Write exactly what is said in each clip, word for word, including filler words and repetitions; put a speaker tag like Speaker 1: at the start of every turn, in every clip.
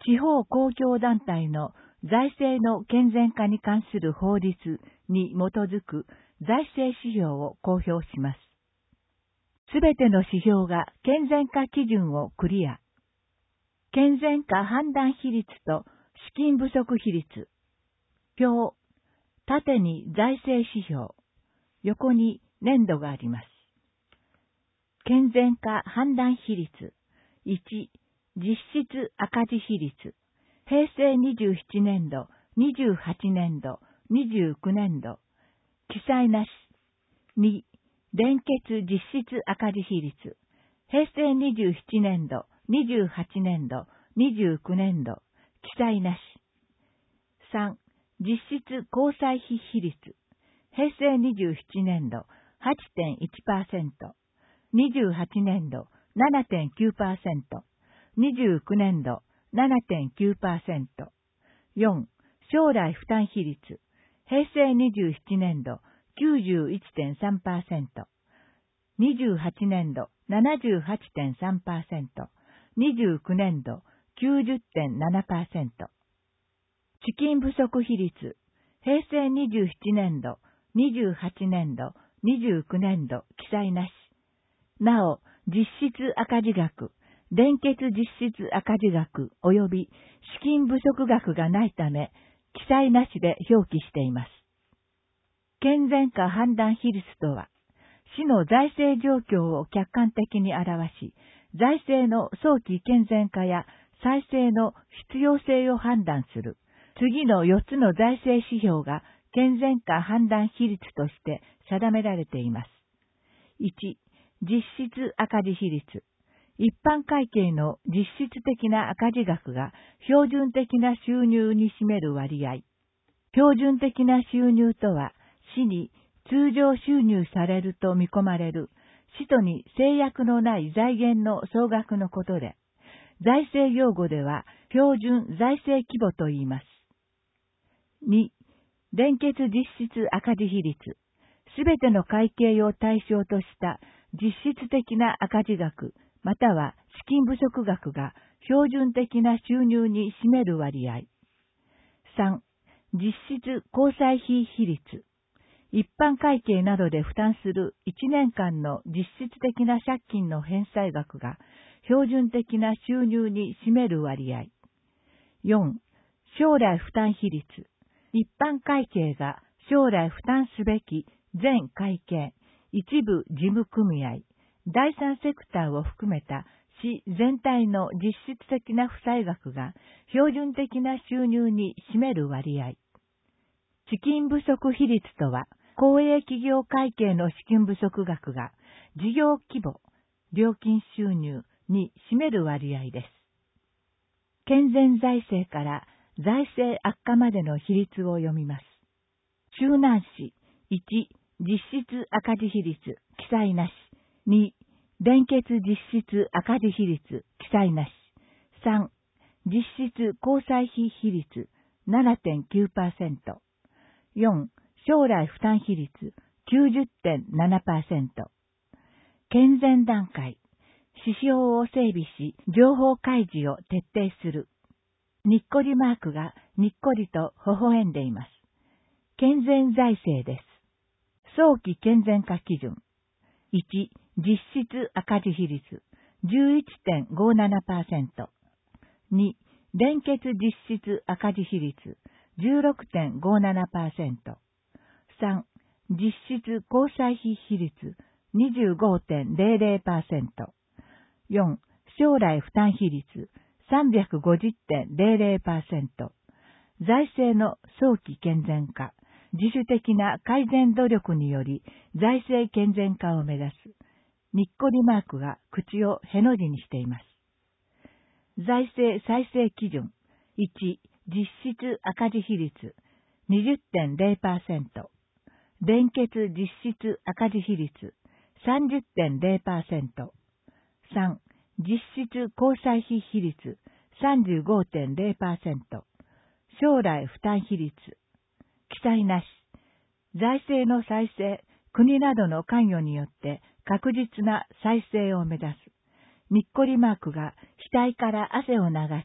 Speaker 1: 地方公共団体の財政の健全化に関する法律に基づく財政指標を公表します。すべての指標が健全化基準をクリア。健全化判断比率と資金不足比率。表。縦に財政指標。横に年度があります。健全化判断比率。いち、実質赤字比率。平成にじゅうななねんど、にじゅうはちねんど、にじゅうきゅうねんど。記載なし。に、連結実質赤字比率。平成にじゅうななねんど、にじゅうはちねんど、にじゅうきゅうねんど。記載なし。さん、実質交際費比率。平成にじゅうななねんど はちてんいちパーセント、にじゅうはちねんど ななてんきゅうパーセント、にじゅうきゅうねんど ななてんきゅうパーセント。よん、将来負担比率。平成にじゅうななねんど きゅうじゅういちてんさんパーセント、にじゅうはちねんど ななじゅうはちてんさんパーセント、にじゅうきゅうねんど きゅうじゅってんななパーセント。資金不足比率。平成にじゅうななねんど、にじゅうはちねんど、にじゅうきゅうねんど、記載なし。なお、実質赤字額、連結実質赤字額及び資金不足額がないため、記載なしで表記しています。健全化判断比率とは、市の財政状況を客観的に表し、財政の早期健全化や再生の必要性を判断する。次のよっつの財政指標が健全化判断比率として定められています。いち、実質赤字比率。一般会計の実質的な赤字額が標準的な収入に占める割合。標準的な収入とは、市に通常収入されると見込まれる、使途に制約のない財源の総額のことで、財政用語では標準財政規模と言います。に、連結実質赤字比率。すべての会計を対象とした実質的な赤字額、または資金不足額が標準的な収入に占める割合。さん、実質交際費比率。一般会計などで負担するいちねんかんの実質的な借金の返済額が標準的な収入に占める割合。よん、将来負担比率。一般会計が将来負担すべき全会計、一部事務組合、第三セクターを含めた市全体の実質的な負債額が標準的な収入に占める割合。資金不足比率とは、公営企業会計の資金不足額が事業規模、料金収入に占める割合です。健全財政から財政悪化までの比率を読みます。周南市いち、実質赤字比率、記載なし。に、連結実質赤字比率、記載なし。さん、実質交際費比率 ななてんきゅうパーセント。よん、将来負担比率 きゅうじゅってんななパーセント。健全段階、指標を整備し、情報開示を徹底する。にっこりマークがにっこりと微笑んでいます。健全財政です。早期健全化基準。いち、実質赤字比率 じゅういちてんごななパーセント。に、連結実質赤字比率 じゅうろくてんごななパーセント。さん、実質交際費比率 にじゅうごてんゼロゼロパーセント。よん、将来負担比率 さんびゃくごじゅってんゼロゼロパーセント。財政の早期健全化、自主的な改善努力により財政健全化を目指す。にっこりマークが口をへの字にしています。財政再生基準。いち、実質赤字比率 にじゅってんゼロパーセント。連結実質赤字比率 さんじゅってんゼロパーセント。さん、実質交際費比率 さんじゅうごてんゼロパーセント。将来負担比率。記載なし。財政の再生、国などの関与によって確実な再生を目指す。にっこりマークが額から汗を流し、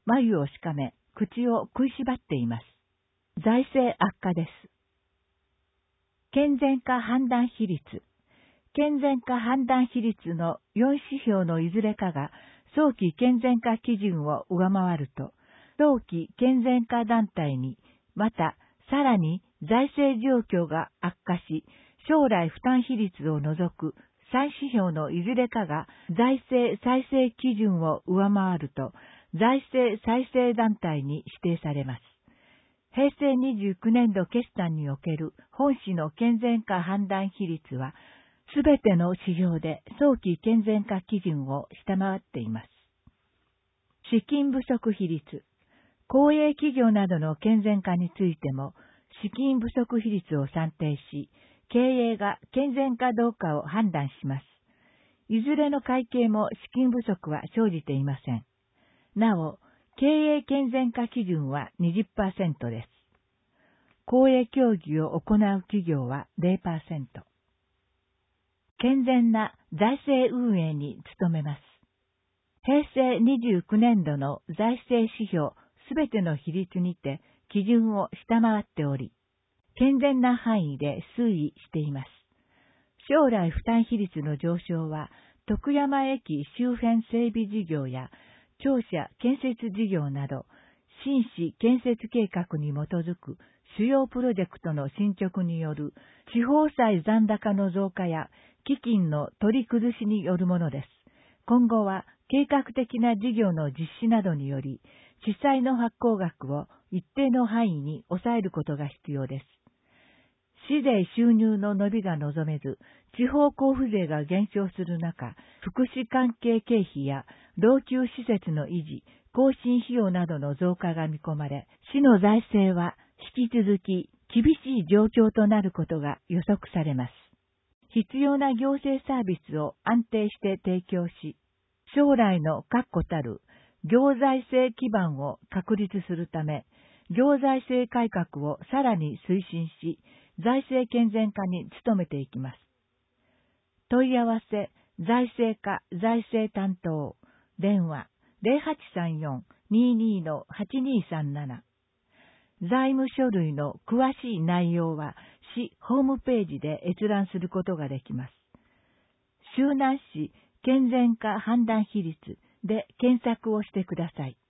Speaker 1: 眉をしかめ、口を食いしばっています。財政悪化です。健全化判断比率。健全化判断比率のよん指標のいずれかが早期健全化基準を上回ると、早期健全化団体に、またさらに財政状況が悪化し、将来負担比率を除くさん指標のいずれかが財政再生基準を上回ると、財政再生団体に指定されます。へいせいにじゅうきゅうねんど決算における本市の健全化判断比率は、すべての指標で早期健全化基準を下回っています。資金不足比率。公営企業などの健全化についても、資金不足比率を算定し、経営が健全かどうかを判断します。いずれの会計も資金不足は生じていません。なお、経営健全化基準は にじゅっパーセント です。公営協議を行う企業は ゼロパーセント。健全な財政運営に努めます。へいせいにじゅうきゅうねんどの財政指標すべての比率にて基準を下回っており、健全な範囲で推移しています。将来負担比率の上昇は、徳山駅周辺整備事業や庁舎建設事業など、新市建設計画に基づく主要プロジェクトの進捗による地方債残高の増加や基金の取り崩しによるものです。今後は計画的な事業の実施などにより、地債の発行額を一定の範囲に抑えることが必要です。市税収入の伸びが望めず、地方交付税が減少する中、福祉関係経費や老朽施設の維持、更新費用などの増加が見込まれ、市の財政は引き続き厳しい状況となることが予測されます。必要な行政サービスを安定して提供し、将来の確固たる行財政基盤を確立するため、行財政改革をさらに推進し、財政健全化に努めていきます。問い合わせ、財政課財政担当、電話 ゼロはちさんよん にーにー はちにーさんなな。財務書類の詳しい内容は市ホームページで閲覧することができます。周南市健全化判断比率で検索をしてください。